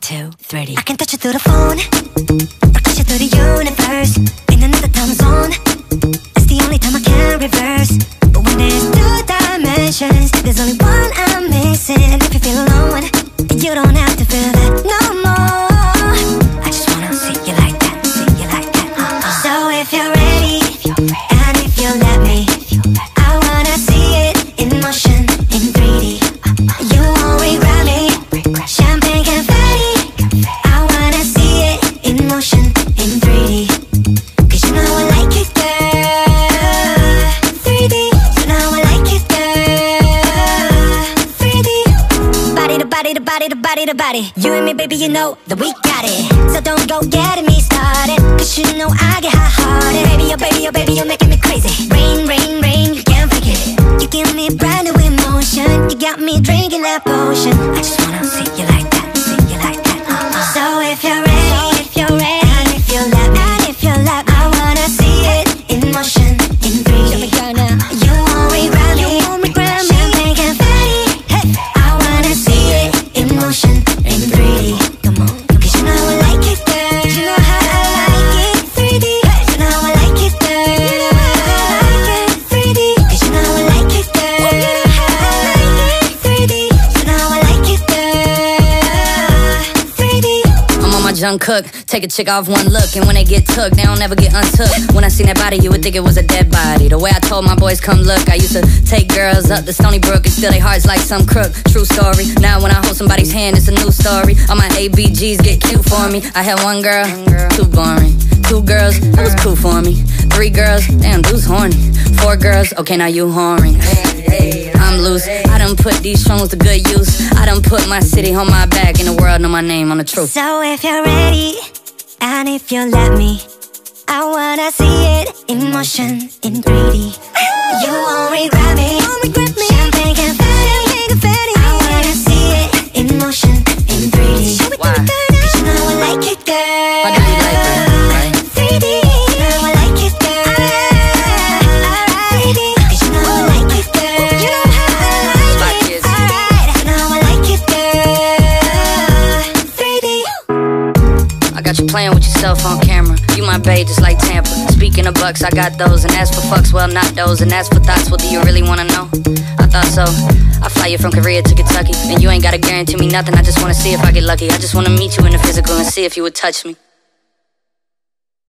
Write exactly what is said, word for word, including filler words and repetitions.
two, three. I can touch you through the phone, or kiss you through the universe. In another time zone, it's the only time I can reverse. But when there's two dimensions, there's only one I'm missing. And if you feel alone, you don't have to feel that no more. I just wanna see you like that, see you like that. Uh-uh. So if you're ready, and if you let me, I wanna see it in motion, in three D. You won't regret me. Champagne confetti, I wanna see it in motion, in three D. Cause you know I like it, girl. three D, you know I like it, girl. three D. Body to body to body to body to body. You and me, baby, you know that we got it. So don't go getting me started, cause you know I get hot-hearted. Baby, oh baby, oh baby, you're making me crazy. Rain, rain, rain, you can't fake it. You give me brand new emotion, you got me drinking that potion. I just wanna see you like that, see you like that. Uh-uh. So if you're ready, so if you're ready, and if you let me, and if you let me, I wanna see it in motion, in three D. You won't regret me, you won't regret me. Champagne confetti, hey. I wanna see it in motion, in three D. Come on, cause you know I like it, girl. You know how I like it, three D. You know I like it, girl. You know how I like it, three D. Cause you know I like it, girl. You know how I like it, three D. You know I like it, girl. three D. I'm on my junk cook, take a chick off one look, and when they get took, they don't ever get untook. When I seen that body, you would think it was a dead body. The way I told my boys come look, I used to take girls up to Stony Brook and steal their hearts like some crook. True story. Now when I hold somebody's hand, it's a new story. All my A B Gs get cute for me. I had one girl, too boring. Two girls, that was cool for me. Three girls, damn, dude's horny. Four girls, okay, now you whoring. I'm loose, I done put these songs to good use. I done put my city on my back, and the world know my name on the truth. So if you're ready, and if you let me, I wanna see it in motion, in three D. You won't regret me, champagne confetti. I wanna see it in motion, in three D. Why? Cause you know I like it, girl. Why do you like it, right? three D, you know I like it, girl. three D, cause you know I like it, girl. You know how I like it, alright. You know I like it, girl. three D. I got you playing with yourself on camera. You my bae just like Tampa. Speaking of bucks, I got those. And as for fucks, well, not those. And as for thoughts, well, do you really wanna know? I thought so. I fly you from Korea to Kentucky, and you ain't gotta guarantee me nothing. I just wanna see if I get lucky. I just wanna meet you in the physical and see if you would touch me.